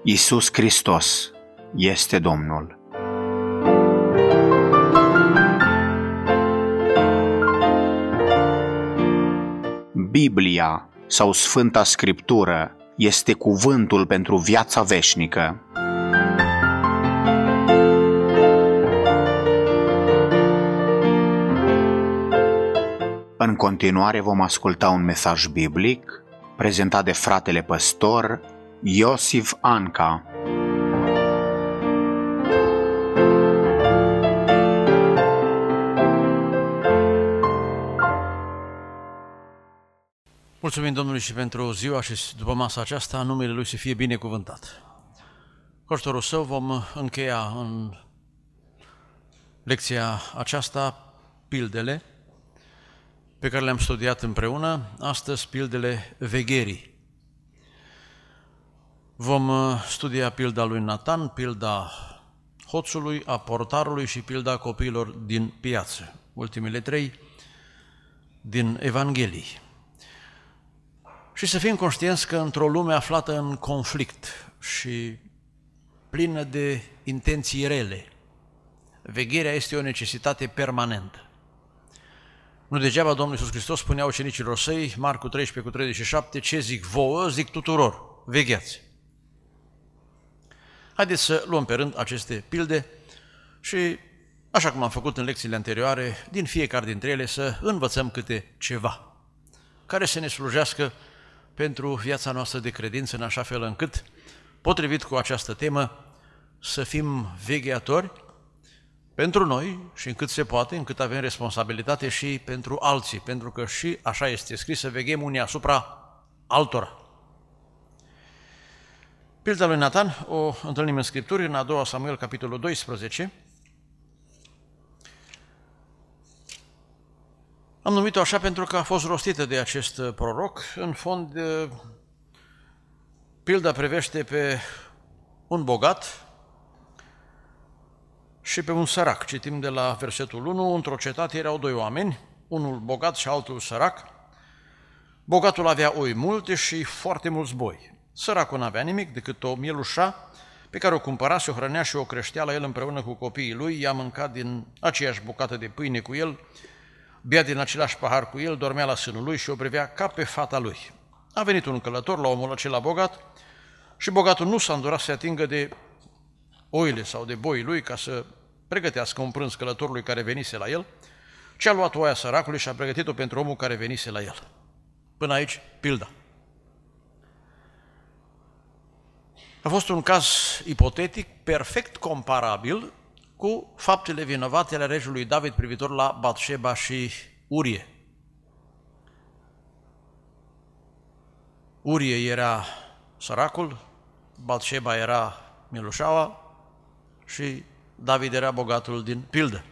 Iisus Hristos este Domnul. Biblia sau Sfânta Scriptură este cuvântul pentru viața veșnică. În continuare vom asculta un mesaj biblic prezentat de fratele păstor Iosif Anca. Mulțumim Domnului și pentru ziua și după masa aceasta, numele Lui să fie binecuvântat. Cu ajutorul Său vom încheia în lecția aceasta pildele pe care le-am studiat împreună, astăzi pildele vegherii. Vom studia pilda lui Natan, pilda hoțului, a portarului și pilda copiilor din piață, ultimele trei din Evanghelii. Și să fim conștienți că într-o lume aflată în conflict și plină de intenții rele, vegherea este o necesitate permanentă. Nu degeaba Domnul Iisus Hristos spunea ucenicilor Săi, Marcu 13:37, ce zic vouă, zic tuturor, vegheați. Haideți să luăm pe rând aceste pilde și, așa cum am făcut în lecțiile anterioare, din fiecare dintre ele să învățăm câte ceva, care să ne slujească pentru viața noastră de credință, în așa fel încât, potrivit cu această temă, să fim vegheatori pentru noi și încât se poate, încât avem responsabilitate și pentru alții, pentru că și așa este scris, să veghem unii asupra altora. Pilda lui Natan o întâlnim în Scripturi, în a doua Samuel, capitolul 12. Am numit-o așa pentru că a fost rostită de acest proroc. În fond, pilda privește pe un bogat și pe un sărac. Citim de la versetul 1, într-o cetate erau doi oameni, unul bogat și altul sărac. Bogatul avea oi multe și foarte mulți boi. Săracul n-avea nimic decât o mielușa pe care o cumpăra, se o hrănea și o creștea la el împreună cu copiii lui, i-a mâncat din aceeași bucată de pâine cu el, bea din același pahar cu el, dormea la sânul lui și o privea ca pe fata lui. A venit un călător la omul acela bogat și bogatul nu s-a îndurat să se atingă de oile sau de boii lui ca să pregătească un prânz călătorului care venise la el, ci a luat oaia săracului și a pregătit-o pentru omul care venise la el. Până aici, pilda. A fost un caz ipotetic, perfect comparabil cu faptele vinovate ale regelui David privitor la Batșeba și Urie. Urie era săracul, Batșeba era mielușaua și David era bogatul din pildă.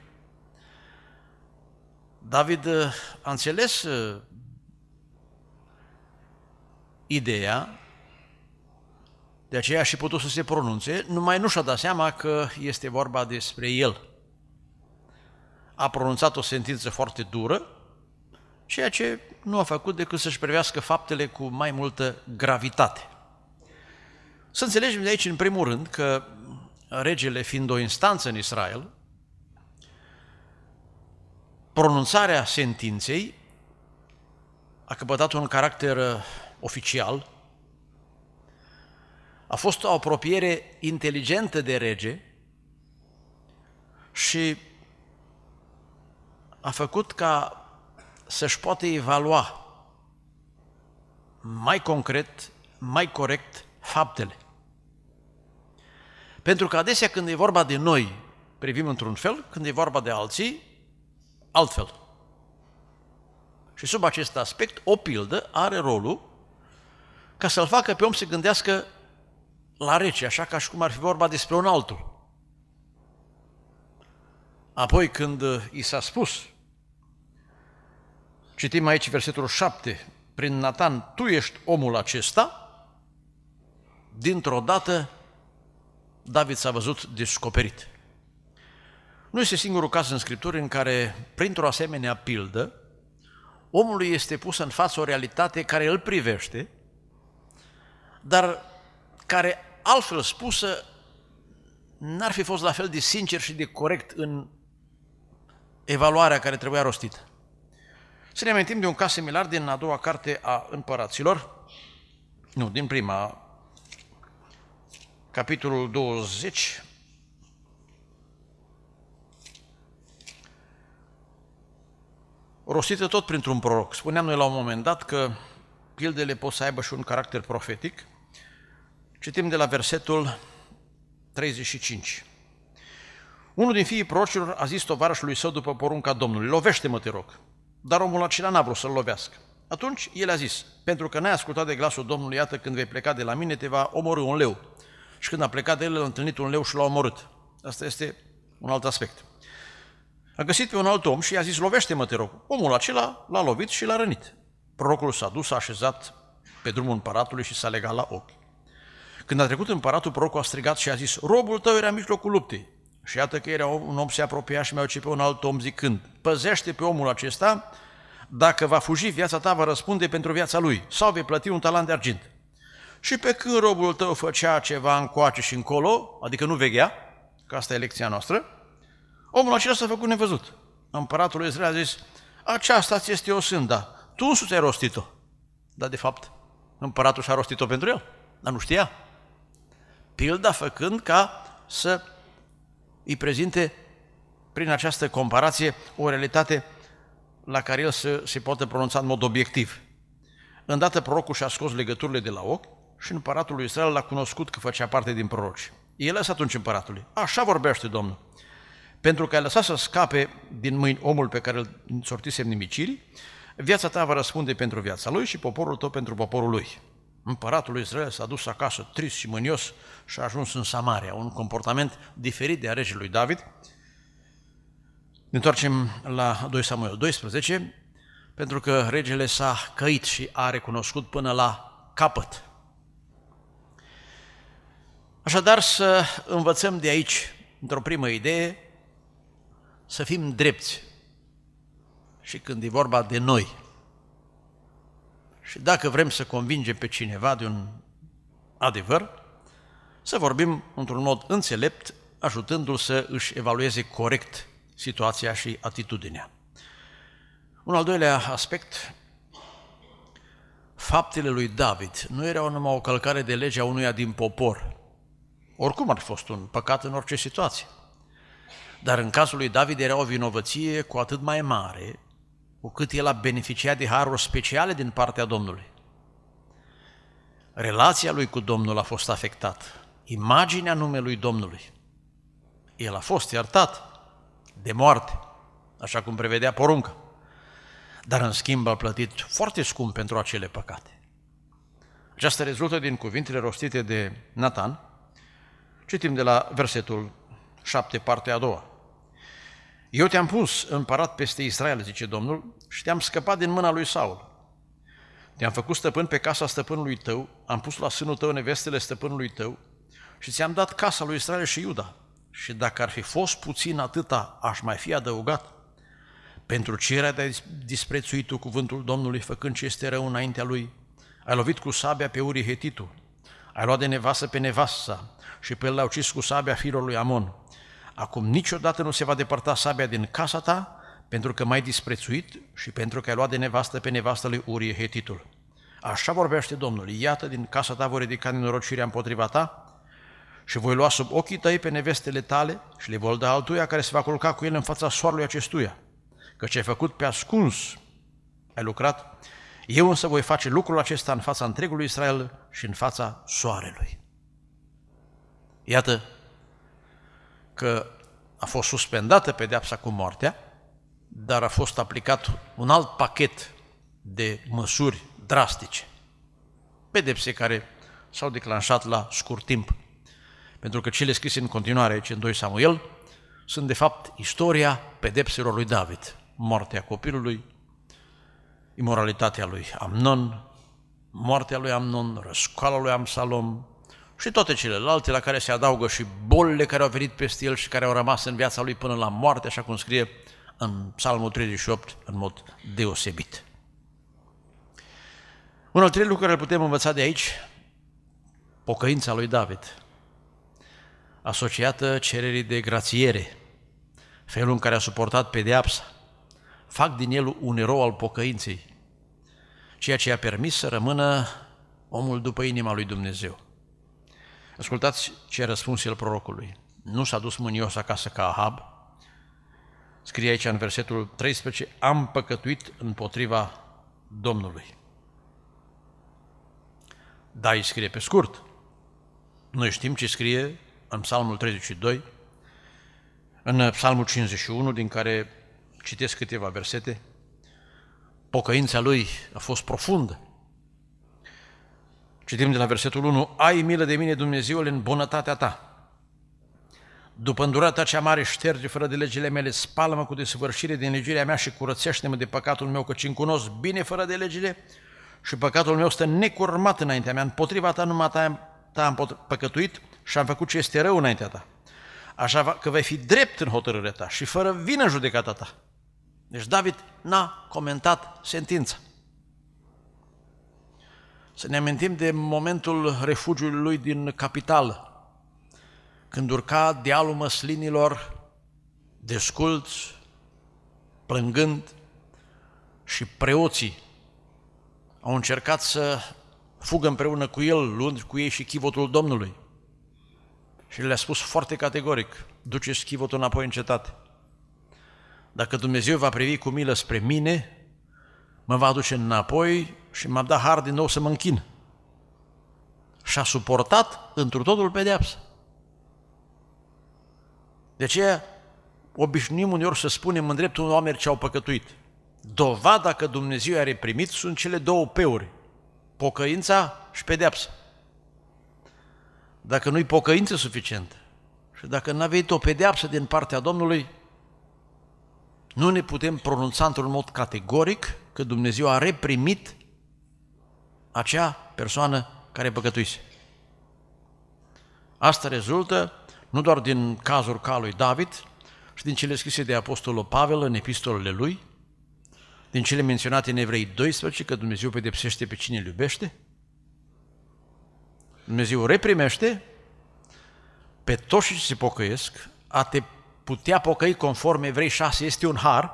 David a înțeles ideea, de aceea a și putut să se pronunțe, numai nu și-a dat seama că este vorba despre el. A pronunțat o sentință foarte dură, ceea ce nu a făcut decât să-și privească faptele cu mai multă gravitate. Să înțelegem de aici, în primul rând, că regele fiind o instanță în Israel, pronunțarea sentinței a căpătat un caracter oficial, a fost o apropiere inteligentă de rege și a făcut ca să-și poată evalua mai concret, mai corect faptele. Pentru că adesea când e vorba de noi, privim într-un fel, când e vorba de alții, altfel. Și sub acest aspect, o pildă are rolul ca să-l facă pe om să gândească la rece, așa ca și cum ar fi vorba despre un altul. Apoi când i s-a spus, citim aici versetul 7, prin Natan, tu ești omul acesta, dintr-o dată David s-a văzut descoperit. Nu este singurul caz în Scripturi în care, printr-o asemenea pildă, omului este pusă în față o realitate care îl privește, dar care altfel spusă, n-ar fi fost la fel de sincer și de corect în evaluarea care trebuia rostită. Să ne amintim de un caz similar din a doua carte a Împăraților, din prima, capitolul 20, rostită tot printr-un proroc. Spuneam noi la un moment dat că pildele pot să aibă și un caracter profetic. Citim de la versetul 35. Unul din fiii prorocilor a zis tovarășului său după porunca Domnului: lovește-mă, te rog. Dar omul acela n-a vrut să-l lovească. Atunci el a zis: pentru că n-ai ascultat de glasul Domnului, iată, când vei pleca de la mine, te va omorî un leu. Și când a plecat de el, a întâlnit un leu și l-a omorât. Asta este un alt aspect. A găsit pe un alt om și i-a zis: lovește-mă, te rog. Omul acela l-a lovit și l-a rănit. Prorocul s-a dus, s-a așezat pe drumul împăratului și s-a legat la ochi. Când a trecut împăratul, prorocul a strigat și a zis: robul tău era în mijlocul luptei. Și iată că era un om se apropia și mi-a ucis pe un alt om zicând: păzește pe omul acesta, dacă va fugi, viața ta va răspunde pentru viața lui, sau vei plăti un talent de argint. Și pe când robul tău făcea ceva încoace și încolo, adică nu veghea, că asta e lecția noastră, omul acela s-a făcut nevăzut. Împăratul lui Israel a zis: aceasta ți este o sânda, tu însuți ai rostit-o. Dar de fapt, împăratul și-a rostit-o pentru el, dar nu știa. Pilda făcând ca să îi prezinte prin această comparație o realitate la care el se poate pronunța în mod obiectiv. Îndată prorocul și-a scos legăturile de la ochi și împăratul lui Israel l-a cunoscut că făcea parte din proroci. El a zis atunci împăratului: așa vorbește Domnul, pentru că ai lăsat să scape din mâini omul pe care îl sortisem nimicirii, viața ta va răspunde pentru viața lui și poporul tău pentru poporul lui. Împăratul lui Israel s-a dus acasă trist și mânios și a ajuns în Samaria, un comportament diferit de a regelui David. Ne întoarcem la 2 Samuel 12, pentru că regele s-a căit și a recunoscut până la capăt. Așadar, să învățăm de aici, într-o primă idee, să fim drepți și când e vorba de noi. Și dacă vrem să convingem pe cineva de un adevăr, să vorbim într-un mod înțelept, ajutându-l să își evalueze corect situația și atitudinea. Un al doilea aspect, faptele lui David nu erau numai o călcare de legea unuia din popor. Oricum ar fi fost un păcat în orice situație. Dar în cazul lui David era o vinovăție cu atât mai mare, cu cât el a beneficiat de haruri speciale din partea Domnului. Relația lui cu Domnul a fost afectată, imaginea numelui Domnului. El a fost iertat de moarte, așa cum prevedea porunca, dar în schimb a plătit foarte scump pentru acele păcate. Aceasta rezultă din cuvintele rostite de Natan. Citim de la versetul 7, partea a doua. Eu te-am pus împărat peste Israel, zice Domnul, și te-am scăpat din mâna lui Saul. Te-am făcut stăpân pe casa stăpânului tău, am pus la sânul tău nevestele stăpânului tău și ți-am dat casa lui Israel și Iuda. Și dacă ar fi fost puțin atâta, aș mai fi adăugat. Pentru ce era de disprețuit tu cuvântul Domnului, făcând ce este rău înaintea lui? Ai lovit cu sabia pe Uri Hetitul, ai luat de nevastă pe nevasta și pe el l-a ucis cu sabia fiilor lui Amon. Acum niciodată nu se va depărta sabia din casa ta, pentru că m-ai disprețuit și pentru că ai luat de nevastă pe nevastă lui Uri Hetitul. Așa vorbește Domnul: iată, din casa ta voi ridica nenorocirea împotriva ta și voi lua sub ochii tăi pe nevestele tale și le voi da altuia care se va culca cu el în fața soarelui acestuia. Căci ai făcut pe ascuns, ai lucrat, eu însă voi face lucrul acesta în fața întregului Israel și în fața soarelui. Iată că a fost suspendată pedeapsa cu moartea, dar a fost aplicat un alt pachet de măsuri drastice, pedepse care s-au declanșat la scurt timp, pentru că cele scrise în continuare aici în 2 Samuel sunt de fapt istoria pedepselor lui David: moartea copilului, imoralitatea lui Amnon, moartea lui Amnon, răscoala lui Absalom și toate celelalte, la care se adaugă și bolile care au venit peste el și care au rămas în viața lui până la moarte, așa cum scrie în Psalmul 38 în mod deosebit. Un al treilea lucru care îl putem învăța de aici, pocăința lui David, asociată cererii de grațiere, felul în care a suportat pedeapsa, fac din el un erou al pocăinței, ceea ce i-a permis să rămână omul după inima lui Dumnezeu. Ascultați ce a răspuns el prorocului. Nu s-a dus mânios acasă ca Ahab. Scrie aici în versetul 13, am păcătuit împotriva Domnului. Da, îi scrie pe scurt. Noi știm ce scrie în Psalmul 32, în Psalmul 51, din care citesc câteva versete. Pocăința lui a fost profundă. Citim de la versetul 1, ai milă de mine, Dumnezeule, în bunătatea ta. După îndurarea ta cea mare, șterge fără de legile mele, spală-mă cu desăvârșire din legirea mea și curățește-mă de păcatul meu, căci îmi cunosc bine fără de legile și păcatul meu stă necurmat înaintea mea. Împotriva ta numai ta am păcătuit și am făcut ce este rău înaintea ta. Așa că vei fi drept în hotărârea ta și fără vină în judecata ta. Deci David n-a comentat sentința. Să ne amintim de momentul refugiului lui din capitală, când urca dealul măslinilor, desculți, plângând, și preoții au încercat să fugă împreună cu el, luând cu ei și chivotul Domnului. Și le-a spus foarte categoric, duceți chivotul înapoi în cetate. Dacă Dumnezeu va privi cu milă spre mine, mă va aduce înapoi și m-a dat har din nou să mă închin. Și a suportat întru totul pedeapsa. De aceea obișnuim uneori să spunem în dreptul unor oameni ce au păcătuit. Dovada că Dumnezeu i-a reprimit sunt cele două peuri, pocăința și pedeapsa. Dacă nu-i pocăință suficientă și dacă n-a venit o pedeapsă din partea Domnului, nu ne putem pronunța într-un mod categoric că Dumnezeu a reprimit acea persoană care păcătuise. Asta rezultă nu doar din cazul ca lui David și din cele scrise de Apostolul Pavel în epistolele lui, din cele menționate în Evrei 12, că Dumnezeu pedepsește pe cine îl iubește. Dumnezeu reprimește pe toți ce se pocăiesc. A te putea pocăi conform Evrei 6 este un har,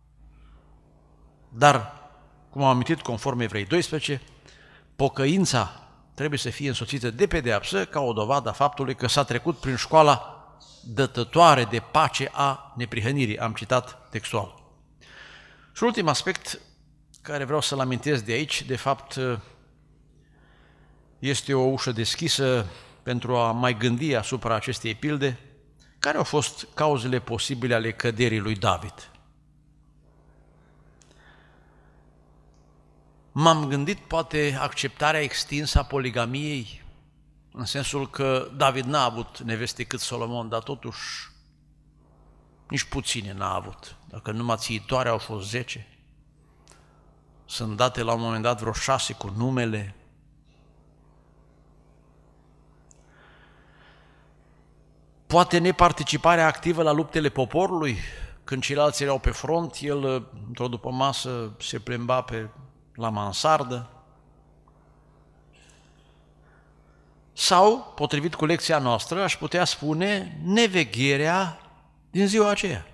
dar, cum am amintit, conform Evrei 12, pocăința trebuie să fie însoțită de pedeapsă ca o dovadă a faptului că s-a trecut prin școala dătătoare de pace a neprihănirii. Am citat textual. Și ultim aspect care vreau să-l amintesc de aici, de fapt, este o ușă deschisă pentru a mai gândi asupra acestei pilde, care au fost cauzele posibile ale căderii lui David. M-am gândit poate acceptarea extinsă a poligamiei, în sensul că David n-a avut neveste cât Solomon, dar totuși nici puține n-a avut. Dacă numai țiitoare au fost 10, sunt date la un moment dat vreo 6 cu numele. Poate neparticiparea activă la luptele poporului, când ceilalți erau pe front, el într-o dupămasă se plimba la mansardă. Sau, potrivit cu lecția noastră, aș putea spune nevegherea din ziua aceea.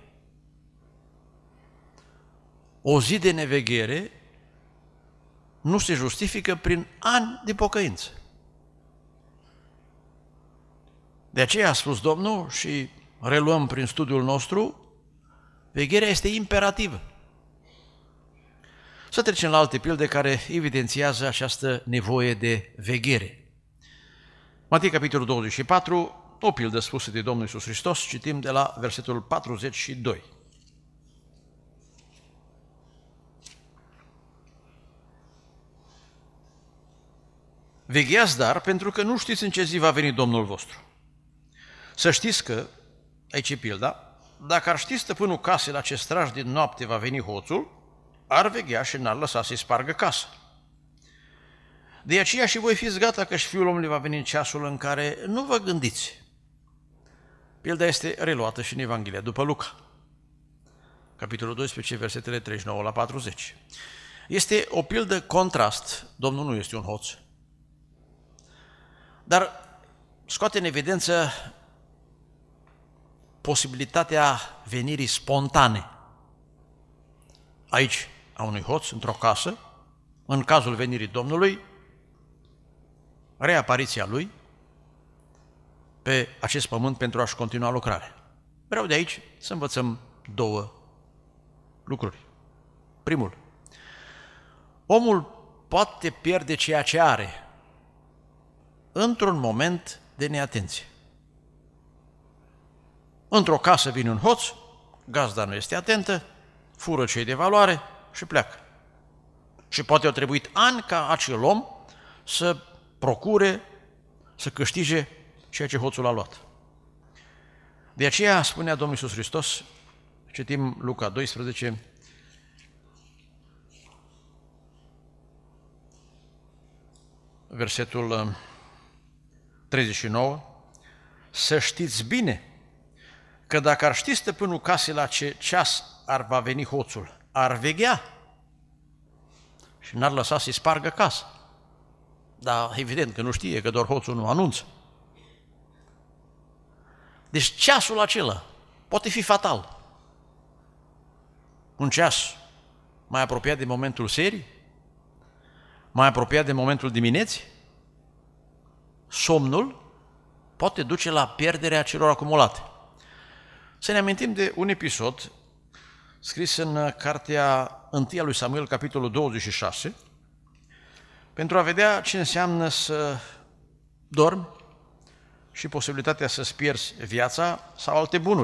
O zi de neveghere nu se justifică prin ani de pocăință. De aceea a spus Domnul și reluăm prin studiul nostru, vegherea este imperativă. Să trecem la alte pilde care evidențiază această nevoie de veghere. Matei, capitolul 24, o pildă spusă de Domnul Iisus Hristos, citim de la versetul 42. Vegheați, dar, pentru că nu știți în ce zi va veni Domnul vostru. Să știți că, aici e pilda, dacă ar ști stăpânul casei la ce straj din noapte va veni hoțul, ar veghea și n-ar lăsa să-i spargă casa. De aceea și voi fiți gata că și Fiul omului va veni în ceasul în care nu vă gândiți. Pilda este reluată și în Evanghelia după Luca, capitolul 12, versetele 39 la 40. Este o pildă contrast. Domnul nu este un hoț. Dar scoate în evidență posibilitatea venirii spontane aici a unui hoț, într-o casă, în cazul venirii Domnului, reapariția lui pe acest pământ pentru a-și continua lucrarea. Vreau de aici să învățăm două lucruri. Primul, omul poate pierde ceea ce are într-un moment de neatenție. Într-o casă vine un hoț, gazda nu este atentă, fură ce-i de valoare și pleacă. Și poate au trebuit ani ca acel om să procure, să câștige ceea ce hoțul a luat. De aceea spunea Domnul Iisus Hristos, citim Luca 12, versetul 39, să știți bine că dacă ar ști stăpânul casei la ce ceas ar va veni hoțul, ar veghea și n-ar lăsa să-i spargă casa. Dar evident că nu știe, că doar hoțul nu anunță. Deci ceasul acela poate fi fatal. Un ceas mai apropiat de momentul serii, mai apropiat de momentul dimineții, somnul poate duce la pierderea celor acumulate. Să ne amintim de un episod scris în cartea 1 lui Samuel, capitolul 26, pentru a vedea ce înseamnă să dormi și posibilitatea să-ți pierzi viața sau alte bunuri.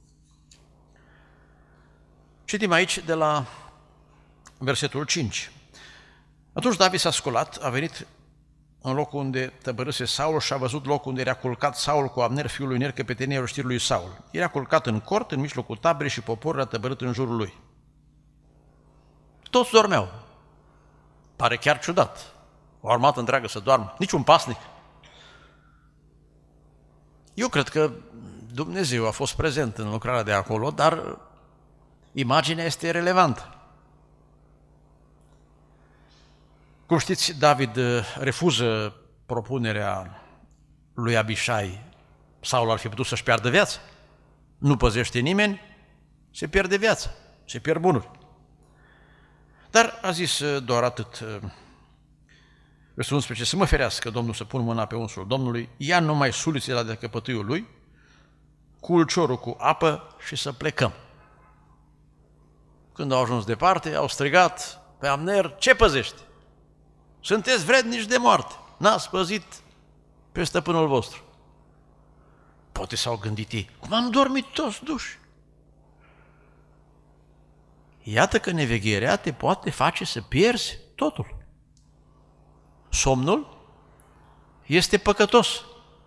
Citim aici de la versetul 5. Atunci David s-a sculat, a venit în locul unde tăbărâse Saul și a văzut locul unde era culcat Saul cu Abner, fiul lui Ner, căpetenia roștirului lui Saul. Era culcat în cort, în mijlocul taberei și poporul a tăbărât în jurul lui. Toți dormeau. Pare chiar ciudat. O armată întreagă să doarmă, niciun pasnic. Eu cred că Dumnezeu a fost prezent în lucrarea de acolo, dar imaginea este relevantă. Cum știți, David refuză propunerea lui Abișai. Saul ar fi putut să-și piardă viața. Nu păzește nimeni, se pierde viața, se pierd bunuri. Dar a zis doar atât. Versetul 11, să mă ferească Domnul să pun mâna pe unsul Domnului, ia numai sulițele de căpătâiul lui, cu ulciorul cu apă și să plecăm. Când au ajuns departe, au strigat pe Abner, ce păzești? Sunteți vrednici de moarte, n-ați păzit pe stăpânul vostru. Poate s-au gândit ei, cum am dormit toți duși? Iată că nevegherea te poate face să pierzi totul. Somnul este păcătos.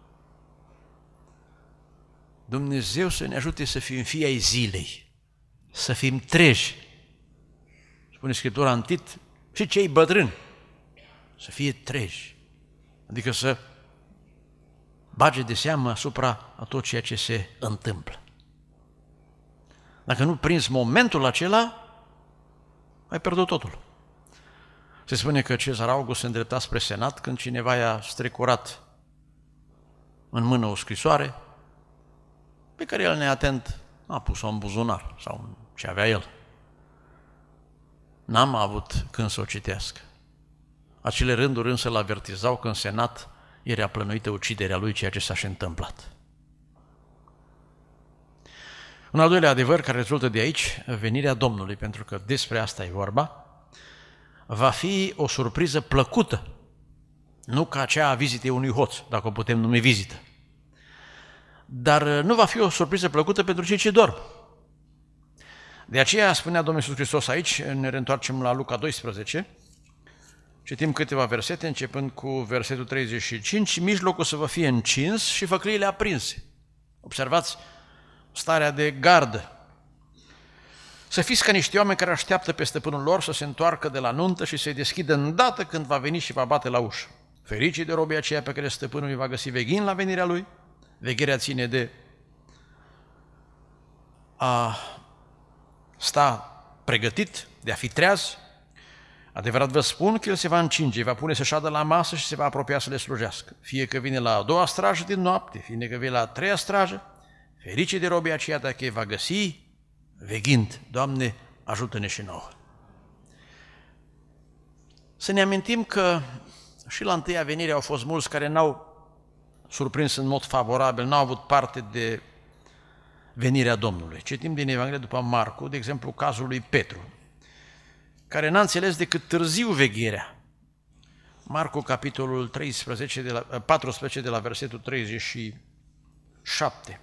Dumnezeu să ne ajute să fim fii ai zilei, să fim treji. Spune Scriptura în Tit, și cei bătrâni să fie treji, adică să bage de seamă asupra a tot ceea ce se întâmplă. Dacă nu prinzi momentul acela, ai pierdut totul. Se spune că Cezar August se îndrepta spre senat când cineva i-a strecurat în mână o scrisoare pe care el, neatent, a pus-o în buzunar sau în ce avea el. N-am avut când să o citească. Acele rânduri însă îl avertizau că în senat era plănuită uciderea lui, ceea ce s-a și întâmplat. Un al doilea adevăr care rezultă de aici, venirea Domnului, pentru că despre asta e vorba, va fi o surpriză plăcută, nu ca aceea a vizitei unui hoț, dacă o putem numi vizită. Dar nu va fi o surpriză plăcută pentru cei ce dorm. De aceea spunea Domnul Iisus Hristos aici, ne reîntoarcem la Luca 12, citim câteva versete, începând cu versetul 35, mijlocul să vă fie încins și făcliile aprinse. Observați starea de gardă. Să fiți ca niște oameni care așteaptă pe stăpânul lor să se întoarcă de la nuntă și să-i deschidă îndată când va veni și va bate la ușă. Fericii de robii aceia pe care stăpânul îi va găsi veghind la venirea lui. Vegherea ține de a sta pregătit, de a fi treaz, Adevărat vă spun că el se va încinge, va pune să șadă la masă și se va apropia să le slujească. Fie că vine la a doua strajă din noapte, fie că vine la a treia strajă, ferice de robii aceia dacă îi va găsi veghind. Doamne, ajută-ne și nouă. Să ne amintim că și la întâia venire au fost mulți care n-au surprins în mod favorabil, n-au avut parte de venirea Domnului. Citim din Evanghelia după Marcu, de exemplu, cazul lui Petru, care n-a înțeles decât târziu vegherea. Marcu, capitolul 14, de la versetul 37.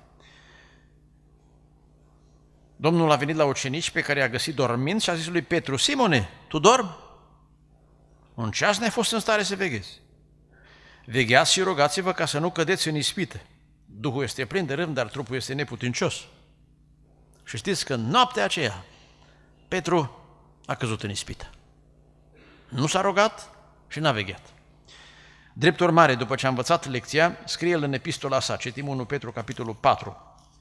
Domnul a venit la ucenici pe care i-a găsit dormind și a zis lui Petru: Simone, tu dormi? Un ceas n-ai fost în stare să veghezi. Vegheați și rugați-vă ca să nu cădeți în ispită. Duhul este plin de râvn, dar trupul este neputincios. Și știți că în noaptea aceea Petru a căzut în ispită. Nu s-a rugat și n-a vegheat. Drept urmare, după ce a învățat lecția, scrie el în epistola sa, citim 1 Petru, capitolul 4,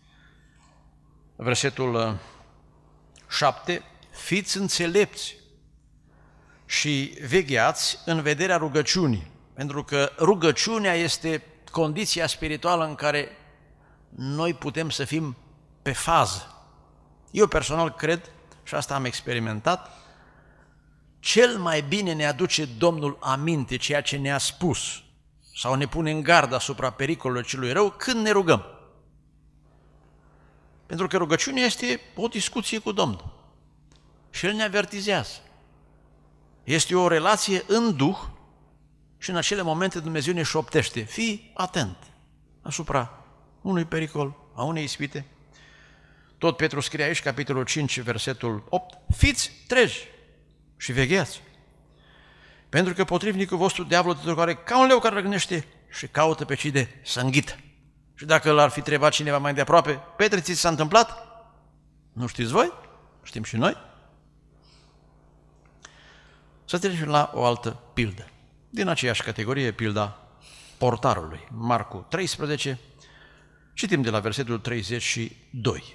versetul 7, fiți înțelepți și vegheați în vederea rugăciunii, pentru că rugăciunea este condiția spirituală în care noi putem să fim pe fază. Eu personal cred, și asta am experimentat, cel mai bine ne aduce Domnul aminte ceea ce ne-a spus sau ne pune în gard asupra pericolului celui rău când ne rugăm. Pentru că rugăciunea este o discuție cu Domnul și El ne avertizează. Este o relație în Duh și în acele momente Dumnezeu ne șoptește: fii atent asupra unui pericol, a unei ispite. Tot Petru scrie aici, capitolul 5, versetul 8, fiți treji și vegheați, pentru că potrivnicul vostru, diavolul, te doare ca un leu care răgnește și caută pe cine să înghită. Și dacă l-ar fi întrebat cineva mai de aproape: Petre, ți s-a întâmplat? Nu știți voi? Știm și noi. Să trecem la o altă pildă, din aceeași categorie, pilda portarului. Marcu 13, citim de la versetul 32.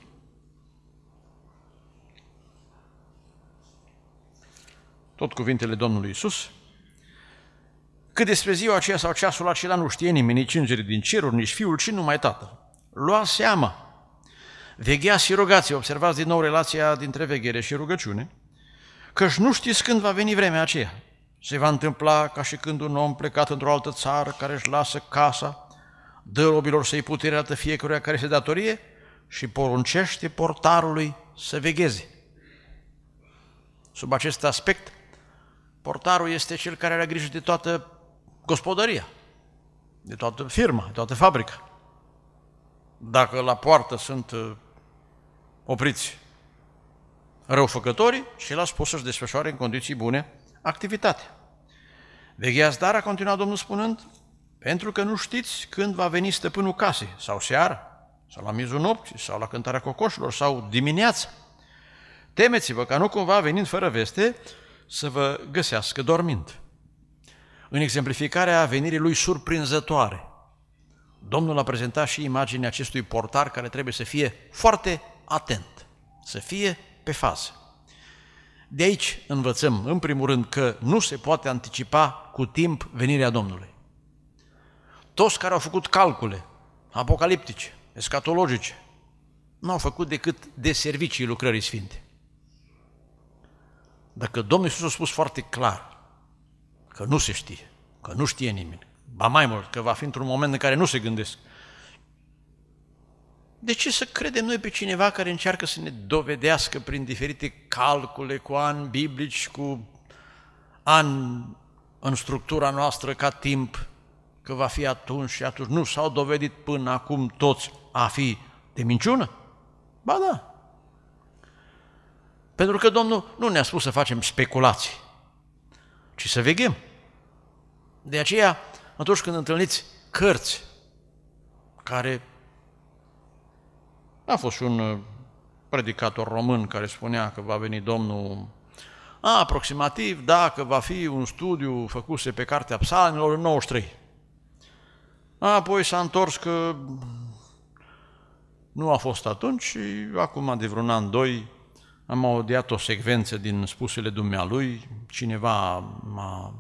Tot cuvintele Domnului Iisus: cât despre ziua aceea sau ceasul acela nu știe nimeni, nici îngerii din ceruri, nici Fiul, ci numai Tatăl. Luați seama, vegheați și rugați, observați din nou relația dintre veghere și rugăciune, căci nu știți când va veni vremea aceea. Se va întâmpla ca și când un om plecat într-o altă țară, care își lasă casa, dă robilor să-i putere arată fiecăruia care se datorie și poruncește portarului să vegheze. Sub acest aspect, portarul este cel care are grijă de toată gospodăria, de toată firma, de toată fabrica. Dacă la poartă sunt opriți răufăcătorii, ceilalți pot să-și desfășoare în condiții bune activitatea. Vegheați, dar, a continuat Domnul spunând, pentru că nu știți când va veni stăpânul casei, sau seara, sau la miezul nopții, sau la cântarea cocoșilor, sau dimineața. Temeți-vă ca nu cumva, venind fără veste, să vă găsească dormind. În exemplificarea venirii lui surprinzătoare, Domnul a prezentat și imaginea acestui portar care trebuie să fie foarte atent, să fie pe fază. De aici învățăm, în primul rând, că nu se poate anticipa cu timp venirea Domnului. Toți care au făcut calcule apocaliptice, escatologice, nu au făcut decât de servicii lucrării sfinte. Dacă Domnul Iisus a spus foarte clar că nu se știe, că nu știe nimeni, ba mai mult, că va fi într-un moment în care nu se gândesc, de ce să credem noi pe cineva care încearcă să ne dovedească prin diferite calcule, cu ani biblici, cu ani în structura noastră ca timp, că va fi atunci și atunci? Nu s-au dovedit până acum toți a fi de minciună? Ba da. Pentru că Domnul nu ne-a spus să facem speculații, ci să veghem. De aceea, atunci când întâlniți cărți care... A fost și un predicator român care spunea că va veni Domnul aproximativ, dacă va fi un studiu făcuse pe Cartea Psalmilor în 93. Apoi s-a întors că nu a fost atunci și acum de vreun an, doi, Am audiat o secvență din spusele dumnealui, cineva m-a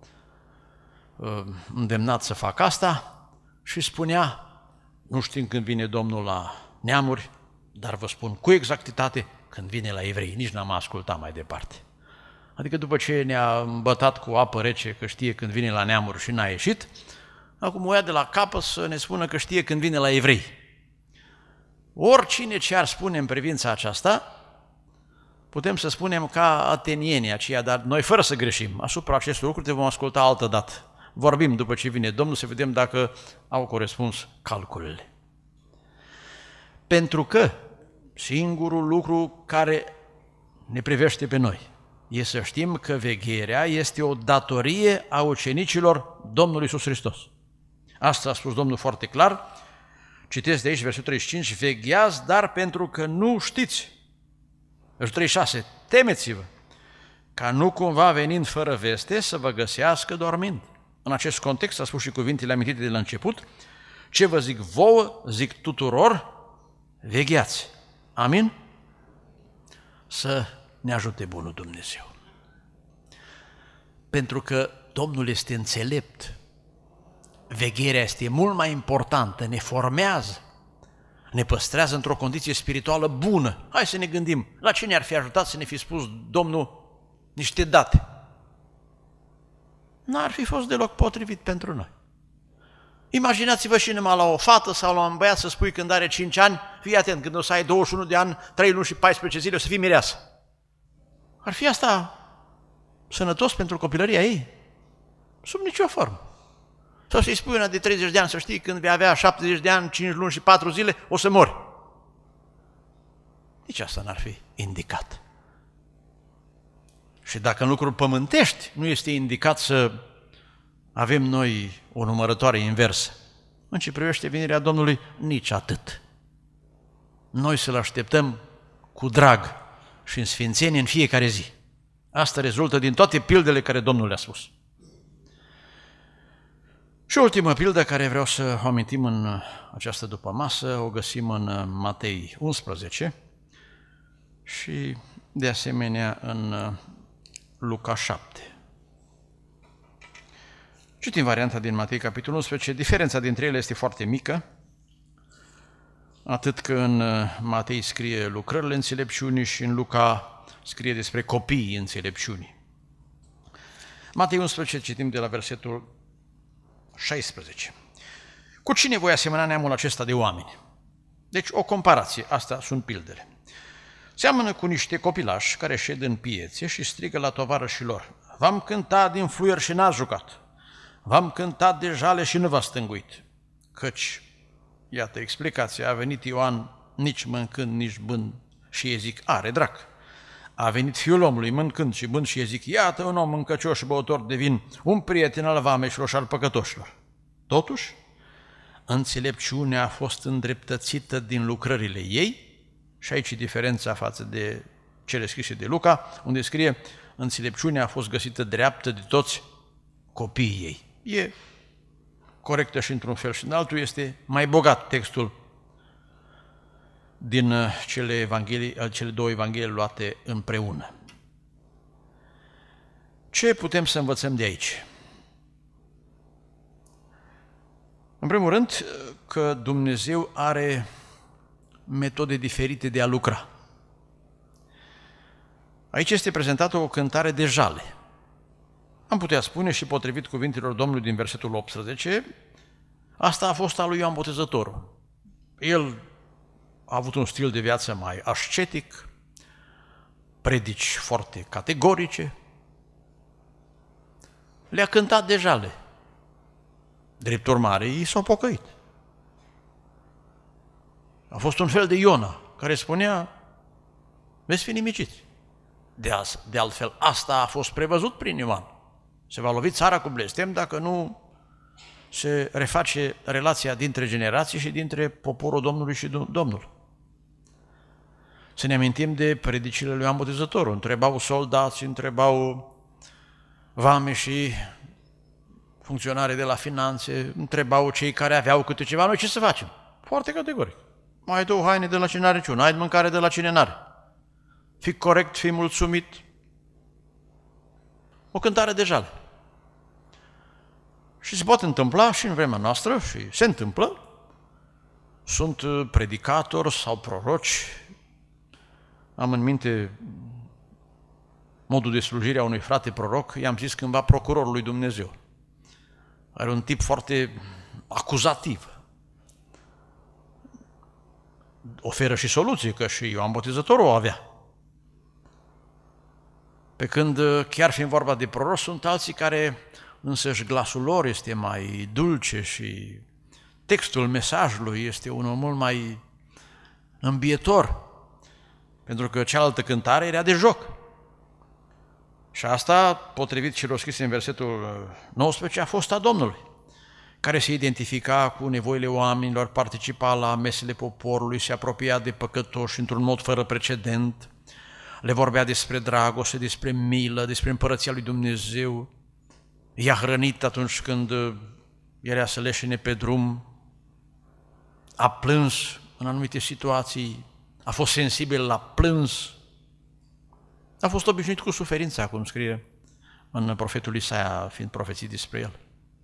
îndemnat să fac asta și spunea, nu știm când vine Domnul la neamuri, dar vă spun cu exactitate când vine la evrei, nici n-am ascultat mai departe. Adică după ce ne-a îmbătat cu apă rece că știe când vine la neamuri și n-a ieșit, acum o ia de la capăt să ne spună că știe când vine la evrei. Oricine ce ar spune în privința aceasta, putem să spunem ca atenienii aceia, dar noi fără să greșim. Asupra acestor lucruri te vom asculta altă dată. Vorbim după ce vine Domnul să vedem dacă au corespuns calculele. Pentru că singurul lucru care ne privește pe noi e să știm că vegherea este o datorie a ucenicilor Domnului Iisus Hristos. Asta a spus Domnul foarte clar. Citesc de aici versetul 35, vegheați, dar pentru că nu știți. Versetul 36, temeți-vă, ca nu cumva venind fără veste să vă găsească dormind. În acest context a spus și cuvintele amintite de la început, ce vă zic vouă, zic tuturor, vegheați. Amin? Să ne ajute bunul Dumnezeu. Pentru că Domnul este înțelept, vegherea este mult mai importantă, ne formează, ne păstrează într-o condiție spirituală bună. Hai să ne gândim, la ce ne-ar fi ajutat să ne fi spus Domnul niște date? N-ar fi fost deloc potrivit pentru noi. Imaginați-vă și numai la o fată sau la un băiat să spui când are 5 ani, fii atent, când o să ai 21 de ani, 3 luni și 14 zile, o să fii mireasă. Ar fi asta sănătos pentru copilăria ei? Sub nicio formă. Sau să-i spui una de 30 de ani, să știi, când vei avea 70 de ani, 5 luni și 4 zile, o să mori. Nici asta n-ar fi indicat. Și dacă în lucruri pământești nu este indicat să avem noi o numărătoare inversă, în ce privește venirea Domnului, nici atât. Noi să-L așteptăm cu drag și în sfințenie în fiecare zi. Asta rezultă din toate pildele care Domnul le-a spus. Și ultima pildă care vreau să o amintim în această dupămasă, o găsim în Matei 11 și de asemenea în Luca 7. Citim varianta din Matei, capitolul 11. Diferența dintre ele este foarte mică, atât că în Matei scrie lucrările înțelepciunii și în Luca scrie despre copiii înțelepciunii. Matei 11, citim de la versetul 16. Cu cine voi asemăna neamul acesta de oameni? Deci o comparație, astea sunt pildele. Seamănă cu niște copilași care șed în piețe și strigă la tovarășii lor. V-am cântat din fluier și n-ați jucat. V-am cântat de jale și nu v-ați stânguit. Căci, iată explicația, a venit Ioan nici mâncând, nici bând și ei zic, are drac. A venit Fiul omului mâncând și bând și ei zic, iată un om mâncăcios și băutor de vin, un prieten al vameșilor și al păcătoșilor. Totuși, înțelepciunea a fost îndreptățită din lucrările ei, și aici e diferența față de cele scrise de Luca, unde scrie, înțelepciunea a fost găsită dreaptă de toți copiii ei. E corectă și într-un fel și în altul, este mai bogat textul din cele două evanghelii luate împreună. Ce putem să învățăm de aici? În primul rând, că Dumnezeu are metode diferite de a lucra. Aici este prezentată o cântare de jale. Am putea spune și potrivit cuvintelor Domnului din versetul 18, asta a fost al lui Ioan Botezătorul. El a avut un stil de viață mai ascetic, predici foarte categorice, le-a cântat de jale. Drept urmare, ei s-au pocăit. A fost un fel de Iona, care spunea, veți fi nimiciți. De altfel, asta a fost prevăzut prin Ioan. Se va lovi țara cu blestem dacă nu se reface relația dintre generații și dintre poporul Domnului și Domnul. Să ne amintim de predicile lui Ioan Botezătorul. Întrebau soldați, întrebau vameșii, funcționari de la finanțe, întrebau cei care aveau câte ceva, noi ce să facem? Foarte categoric. Mai dă o haine de la cine are ciun, ai mâncare de la cine n-are. fii corect, fii mulțumit. O cântare de jale. Și se poate întâmpla și în vremea noastră, și se întâmplă, sunt predicatori sau proroci. Am în minte modul de slujire a unui frate proroc, i-am zis cândva procurorul lui Dumnezeu. Are un tip foarte acuzativ. Oferă și soluții, că și Ioan Botezătorul o avea. Pe când, chiar fiind vorba de proroci, sunt alții care însăși glasul lor este mai dulce și textul mesajului este unul mult mai îmbietor, pentru că cealaltă cântare era de joc. Și asta, potrivit celor scrise în versetul 19, a fost a Domnului, care se identifica cu nevoile oamenilor, participa la mesele poporului, se apropia de păcătoși într-un mod fără precedent, le vorbea despre dragoste, despre milă, despre împărăția lui Dumnezeu, i-a hrănit atunci când era să leșine pe drum, a plâns în anumite situații, a fost sensibil la plâns, a fost obișnuit cu suferința, cum scrie în profetul Isaia, fiind profețit despre el.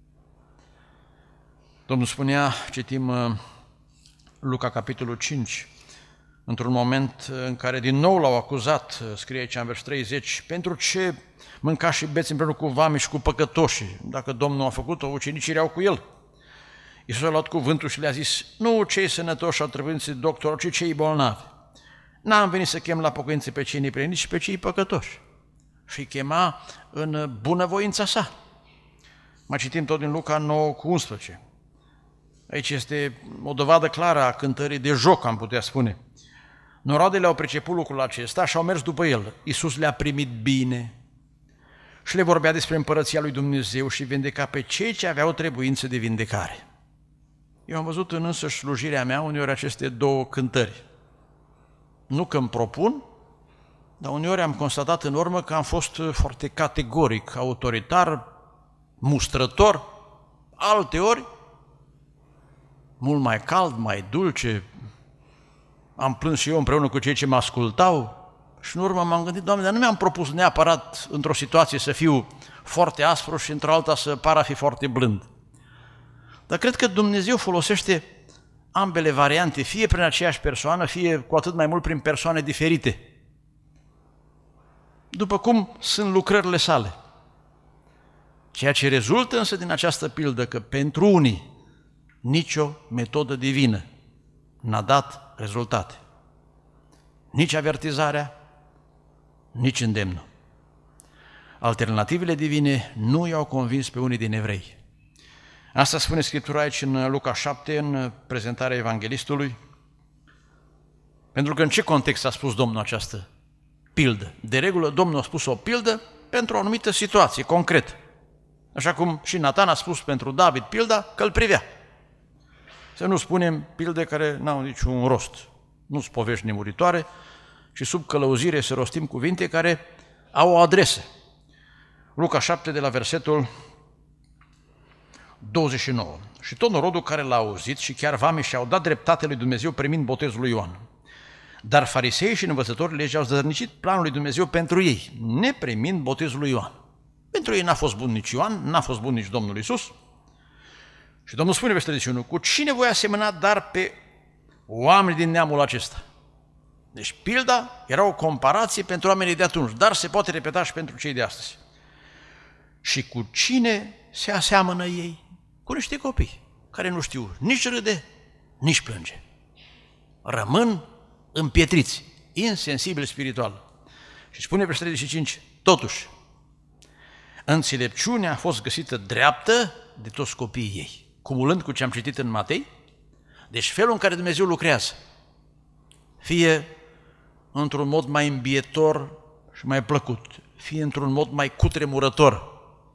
Domnul spunea, citim Luca, capitolul 5, într-un moment în care din nou l-au acuzat, scrie aici în vers 30, pentru ce mânca și beți împreună cu vamii și cu păcătoșii? Dacă Domnul a făcut-o, ucenicii erau cu el. Iisus a luat cuvântul și le-a zis, nu cei sănătoși au trebuit să doctor, ci cei bolnavi. N-am venit să chem la pocăință pe cei neprihăniți, ci pe cei păcătoși. Și îi chema în bunăvoința sa. Mai citim tot din Luca 9:11. Aici este o dovadă clară a cântării de joc, am putea spune. Noroadele au priceput lucrul acesta și au mers după el. Iisus le-a primit bine și le vorbea despre împărăția lui Dumnezeu și vindeca pe cei ce aveau trebuință de vindecare. Eu am văzut în însăși slujirea mea uneori aceste două cântări. Nu că îmi propun, dar uneori am constatat în urmă că am fost foarte categoric, autoritar, mustrător, alteori mult mai cald, mai dulce. Am plâns și eu împreună cu cei ce mă ascultau și în urmă m-am gândit, Doamne, dar nu mi-am propus neapărat într-o situație să fiu foarte aspru și într-o alta să par a fi foarte blând. Dar cred că Dumnezeu folosește ambele variante, fie prin aceeași persoană, fie cu atât mai mult prin persoane diferite. După cum sunt lucrările sale. Ceea ce rezultă însă din această pildă că pentru unii nicio metodă divină n-a dat rezultate. Nici avertizarea, nici îndemnul. Alternativele divine nu i-au convins pe unii din evrei. Asta spune Scriptura aici în Luca 7, în prezentarea evanghelistului. Pentru că în ce context a spus Domnul această pildă? De regulă, Domnul a spus o pildă pentru o anumită situație, concret. Așa cum și Natan a spus pentru David pilda că îl privea. Să nu spunem pilde care n-au niciun rost. Nu sunt povești nemuritoare și sub călăuzire să rostim cuvinte care au o adresă. Luca 7 de la versetul 29. Și tot norodul care l-a auzit și chiar vamii și-au dat dreptate lui Dumnezeu primind botezul lui Ioan. Dar farisei și învățătorii legii au zărnicit planul lui Dumnezeu pentru ei, neprimind botezul lui Ioan. Pentru ei n-a fost bun nici Ioan, n-a fost bun nici Domnul Iisus. Și Domnul spune versetul 31, cu cine voi asemăna dar pe oamenii din neamul acesta? Deci pilda era o comparație pentru oamenii de atunci, dar se poate repeta și pentru cei de astăzi. Și cu cine se aseamănă ei? Cu niște copii care nu știu nici râde, nici plânge. Rămân împietriți, insensibili spiritual. Și spune versetul 35, totuși, înțelepciunea a fost găsită dreaptă de toți copiii ei. Cumulând cu ce am citit în Matei, deci felul în care Dumnezeu lucrează, fie într-un mod mai îmbietor și mai plăcut, fie într-un mod mai cutremurător,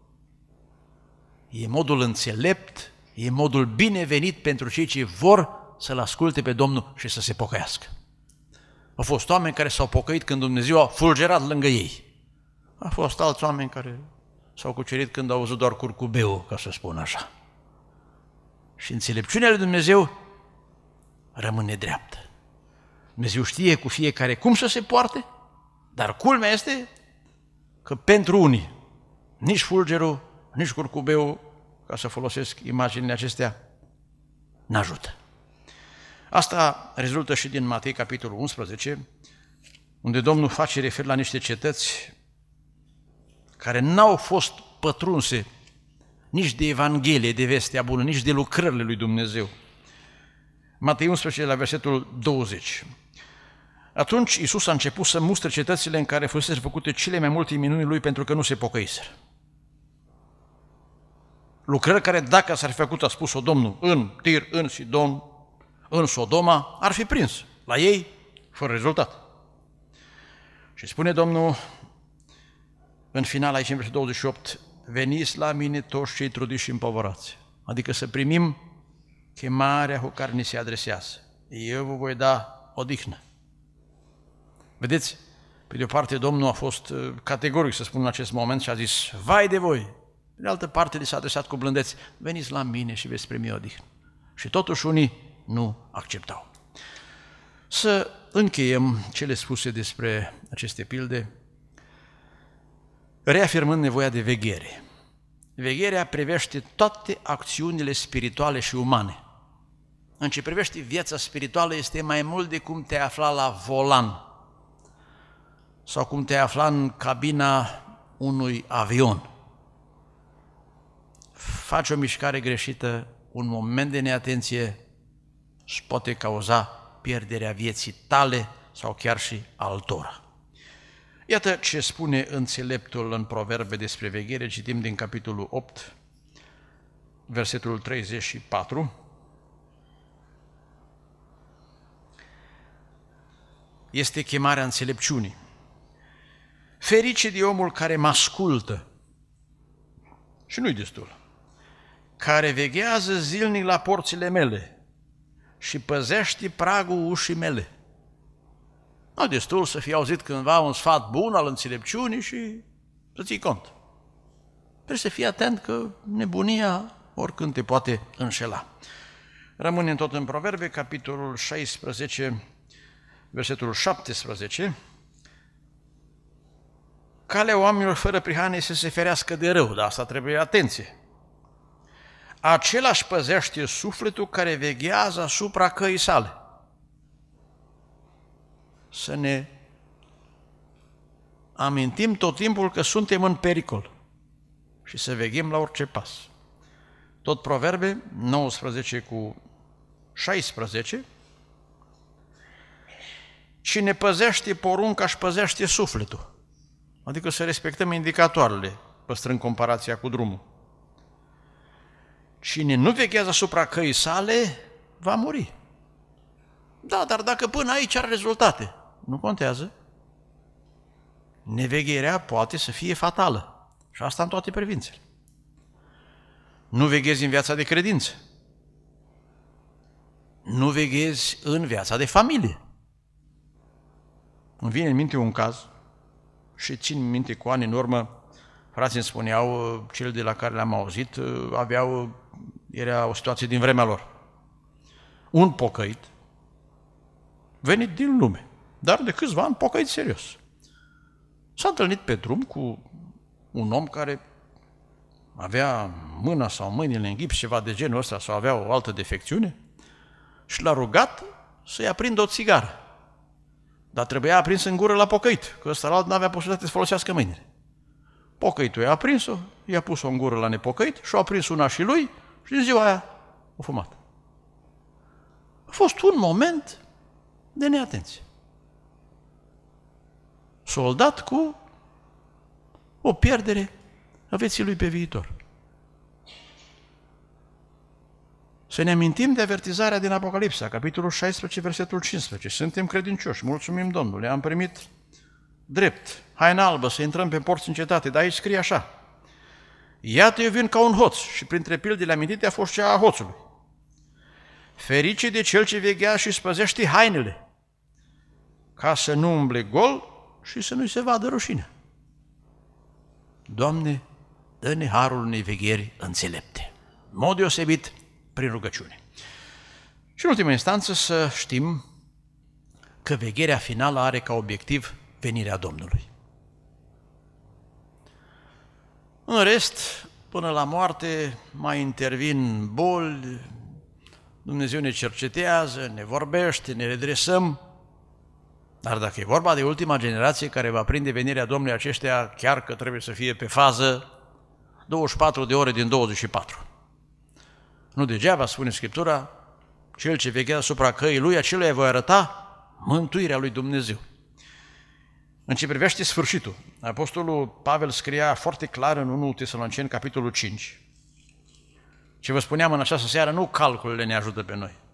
e modul înțelept, e modul binevenit pentru cei ce vor să-L asculte pe Domnul și să se pocăiască. Au fost oameni care s-au pocăit când Dumnezeu a fulgerat lângă ei. Au fost alți oameni care s-au cucerit când au văzut doar curcubeul, ca să spun așa. Și înțelepciunea lui Dumnezeu rămâne dreaptă. Dumnezeu știe cu fiecare cum să se poarte Dar culmea este că pentru unii, nici fulgerul, nici curcubeul, ca să folosesc imaginile acestea, n-ajută. Asta rezultă și din Matei, capitolul 11, unde Domnul face referire la niște cetăți care n-au fost pătrunse nici de Evanghelie, de vestea bună, nici de lucrările lui Dumnezeu. Matei 11, la versetul 20. Atunci Iisus a început să mustre cetățile în care fusese făcute cele mai multe minuni lui pentru că nu se pocăiseră. Lucrări care, dacă s-ar fi făcut, a spus-o Domnul, în Tir, în Sidon, în Sodoma, ar fi prins. La ei, fără rezultat. Și spune Domnul, în final, aici în versetul 28, veniți la mine toți cei trudiți și împovărați. Adică să primim chemarea cu care ni se adresează. Eu vă voi da odihnă. Vedeți, pe de o parte Domnul a fost categoric, să spun în acest moment, și a zis, vai de voi! Pe de altă parte li s-a adresat cu blândețe, veniți la mine și veți primi odihnă. Și totuși unii nu acceptau. Să încheiem cele spuse despre aceste pilde, reafirmând nevoia de veghere. Vegherea privește toate acțiunile spirituale și umane. În ce privește viața spirituală este mai mult de cum te afla la volan sau cum te afla în cabina unui avion. Faci o mișcare greșită, un moment de neatenție își poate cauza pierderea vieții tale sau chiar și altora. Iată ce spune înțeleptul în Proverbe despre veghere, citim din capitolul 8, versetul 34. Este chemarea înțelepciunii. Ferice de omul care mă ascultă, și nu-i destul, care veghează zilnic la porțile mele și păzește pragul ușii mele. Nu destul să fii auzit cândva un sfat bun al înțelepciunii și să ții cont. Trebuie să fii atent că nebunia oricând te poate înșela. Rămânem tot în Proverbe, capitolul 16, versetul 17. Calea oamenilor fără prihane să se ferească de rău, dar asta trebuie atenție. Același păzește sufletul care veghează asupra căii sale. Să ne amintim tot timpul că suntem în pericol și să veghem la orice pas. Tot Proverbe 19 cu 16. Cine păzește porunca își păzește sufletul. Adică să respectăm indicatoarele, păstrând comparația cu drumul. Cine nu veghează asupra căii sale, va muri. Da, dar dacă până aici are rezultate, nu contează. Nevegherea poate să fie fatală. Și asta în toate privințele. Nu veghezi în viața de credință. Nu veghezi în viața de familie. Îmi vine în minte un caz și țin minte cu ani în urmă, frații îmi spuneau, cel de la care le-am auzit, era o situație din vremea lor. Un pocăit venit din lume, dar de câțiva ani pocăit serios. S-a întâlnit pe drum cu un om care avea mâna sau mâinile în gips, ceva de genul ăsta, sau avea o altă defecțiune, și l-a rugat să-i aprindă o țigară. Dar trebuia aprins în gură la pocăit, că ăsta alt n-avea posibilitate să folosească mâinile. Pocăitul i-a aprins-o, i-a pus-o în gură la nepocăit și a aprins una și lui și în ziua aia a fumat. A fost un moment de neatenție. Soldat cu o pierdere a vieții lui pe viitor. Să ne amintim de avertizarea din Apocalipsa, capitolul 16, versetul 15. Suntem credincioși, mulțumim Domnului, am primit drept, haina albă, să intrăm pe porți în cetate, dar aici scrie așa: iată eu vin ca un hoț, și printre pildele amintite a fost cea a hoțului. Ferice de cel ce veghează și spăzește hainele, ca să nu umble gol și să nu-i se vadă rușine. Doamne, dă-ne harul unei vegheri înțelepte, în mod deosebit prin rugăciune. Și în ultima instanță să știm că vegherea finală are ca obiectiv venirea Domnului. În rest, până la moarte mai intervin boli, Dumnezeu ne cercetează, ne vorbește, ne redresăm, dar dacă e vorba de ultima generație care va prinde venirea Domnului, aceștia chiar că trebuie să fie pe fază 24 de ore din 24. Nu degeaba spune Scriptura, cel ce veghează asupra căii lui, acelui voi arăta mântuirea lui Dumnezeu. În ce privește sfârșitul, Apostolul Pavel scria foarte clar în 1 Tesaloniceni, capitolul 5. Ce vă spuneam în această seară, nu calculele ne ajută pe noi.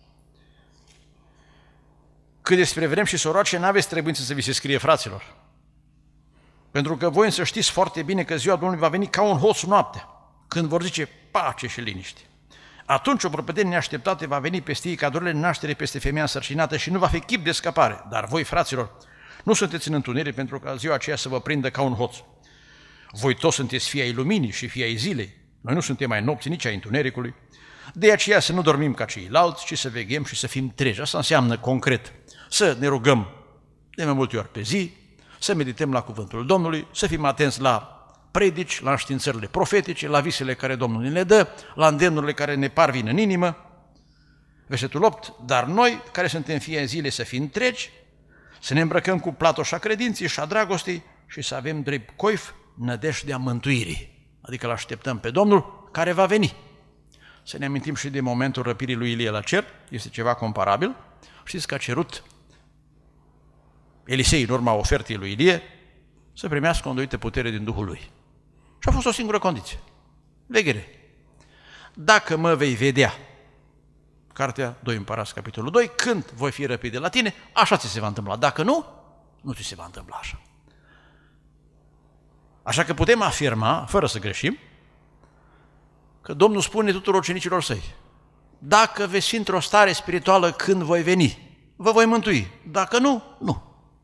Cât despre vrem și soroace, n-aveți trebuință să vi se scrie, fraților. Pentru că voi însă știți foarte bine că ziua Domnului va veni ca un hoț noaptea, când vor zice pace și liniște. Atunci o propădenie neașteptată va veni peste ei ca durerile naștere peste femeia însărcinată și nu va fi chip de scăpare. Dar voi, fraților, nu sunteți în întuneric pentru ca ziua aceea să vă prindă ca un hoț. Voi toți sunteți fii ai luminii și fii ai zilei. Noi nu suntem ai nopții, nici ai întunericului. De aceea să nu dormim ca ceilalți, ci să veghem și să fim treji. Asta înseamnă concret să ne rugăm de mai multe ori pe zi, să medităm la cuvântul Domnului, să fim atenți la predici, la înștiințările profetice, la visele care Domnul ne le dă, la îndemnurile care ne parvin în inimă. Versetul 8, dar noi, care suntem fii ai zilei, să fim întregi, să ne îmbrăcăm cu platoșa credinței și a dragostei și să avem drept coif nădejdea mântuirii. Adică l-așteptăm pe Domnul care va veni. Să ne amintim și de momentul răpirii lui Ilie la cer, este ceva comparabil. Știți că a cerut Elisei, în urma ofertei lui Ilie, să primească o îndoită putere din Duhul lui. Și a fost o singură condiție, veghere. Dacă mă vei vedea, Cartea 2 Împărați, capitolul 2, când voi fi răpit de la tine, așa ți se va întâmpla. Dacă nu, nu ți se va întâmpla așa. Așa că putem afirma, fără să greșim, că Domnul spune tuturor ucenicilor săi, dacă veți fi într-o stare spirituală când voi veni, vă voi mântui. Dacă nu, nu.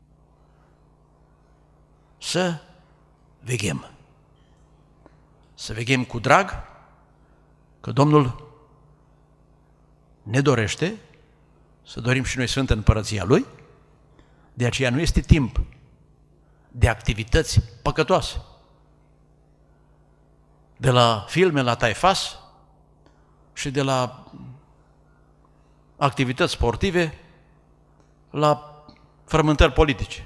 Să veghem. Să veghem cu drag, că Domnul ne dorește să dorim și noi Sfântă Împărăția Lui, de aceea nu este timp de activități păcătoase. De la filme la taifas și de la activități sportive la frământări politice.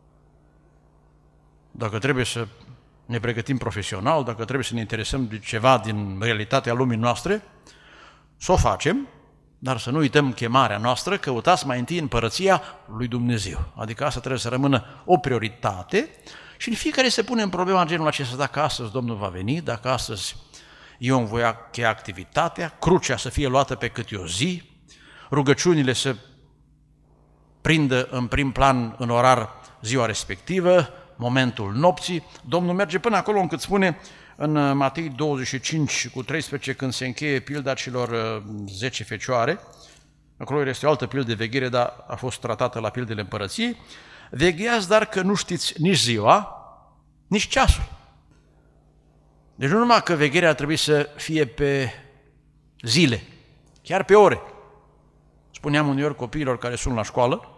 Dacă trebuie să ne pregătim profesional, dacă trebuie să ne interesăm de ceva din realitatea lumii noastre, să o facem, dar să nu uităm chemarea noastră, căutați mai întâi împărăția lui Dumnezeu. Adică asta trebuie să rămână o prioritate și în fiecare se pune în problema genul acesta, dacă astăzi Domnul va veni, dacă astăzi eu îmi voi încheia activitatea, crucea să fie luată pe câte o zi, rugăciunile să prindă în prim plan în orar ziua respectivă, momentul nopții. Domnul merge până acolo încât spune în Matei 25:13, când se încheie pilda celor 10 fecioare, acolo este o altă pildă de veghere, dar a fost tratată la pildele împărăției, vegheați, dar că nu știți nici ziua, nici ceasul. Deci nu numai că vegherea trebuie să fie pe zile, chiar pe ore. Spuneam uneori copiilor care sunt la școală,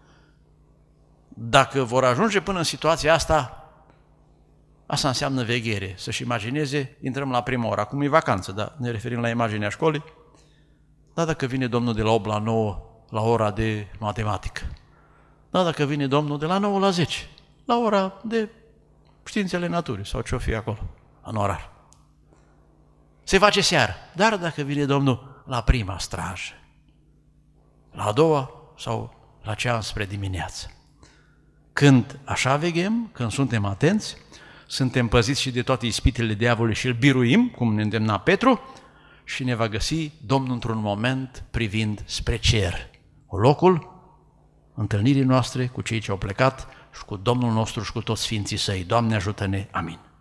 dacă vor ajunge până în situația asta, asta înseamnă veghere. Să-și imagineze, intrăm la prima oră, acum e vacanță, dar ne referim la imaginea școlii, dar dacă vine Domnul de la 8 la 9 la ora de matematică, dar dacă vine Domnul de la 9 la 10, la ora de științele naturii sau ce-o fi acolo, în orar. Se face seară, dar dacă vine Domnul la prima strajă, la a doua sau la cea înspre dimineață. Când așa veghem, când suntem atenți, suntem păziți și de toate ispitele diavolului și îl biruim, cum ne îndemna Petru, și ne va găsi Domnul într-un moment privind spre cer, locul întâlnirii noastre cu cei ce au plecat și cu Domnul nostru și cu toți sfinții săi. Doamne ajută-ne! Amin.